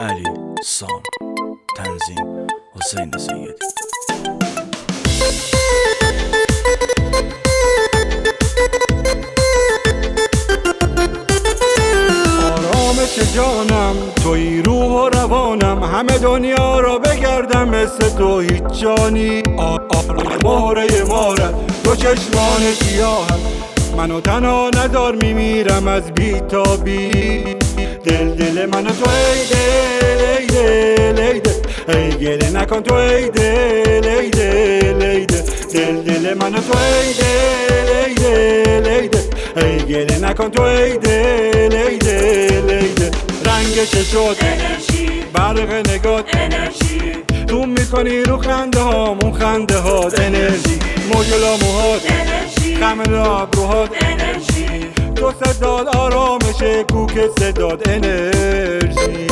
علی سام، تنظیم حسین سیدی. آرامش جانم توی روح و روانم، همه دنیا را بگردم مثل تو هیچ جانی. مهره مارد تو چشمان سیاهم، منو تنها ندار میمیرم از بیتابی. دل منو تو ای دل ای دل ای دل ای گله نکن تو ای دل ای دل ای دل منو تو ای دل ای دل ای دل ای گله نکن تو ای دل ای دل ای دل. رنگ چشات انرژی، برق نگات انرژی، تو میکنی رو خنده هامون خنده هات. انرژی موجلا موهات، انرژی، خمل ابروهات، انرژی، تو صداد آرامش کوک صداد. انرژی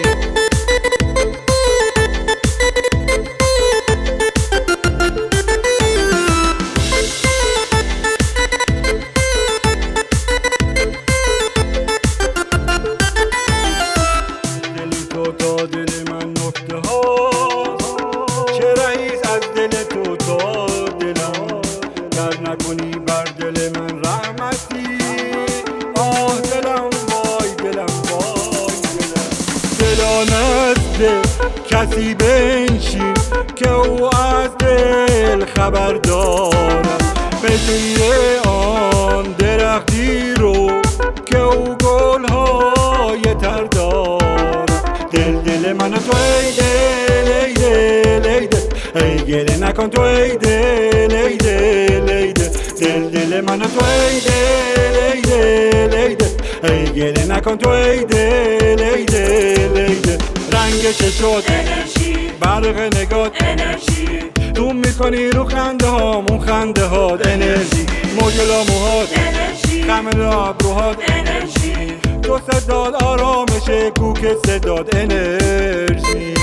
دل تو تا دل من نکته ها، چه رئیس از دل تو تا دلم. در نکنی بر دل من رحمتی، آه دلم وای دلم وای دلم. دلا نزد کسی بنشین که او از دل خبر دارد، به زیر آن درختی رو که او گلهای تر دارد. دل منو تو ای دل ای دل ای دل ای گله نکن تو ای دل ای دل ای دل منو تو ای دل ای دل ای دل ای گله نکن تو ای دل ای دل ای دل. رنگ چشات انرژی، برق نگات انرژی، تو میکنی رو خنده هامون خنده هات. انرژی موجلا موهات، انرژی، خمل ابروهات، انرژی، تو صداد آرامش کوک صداد. انرژی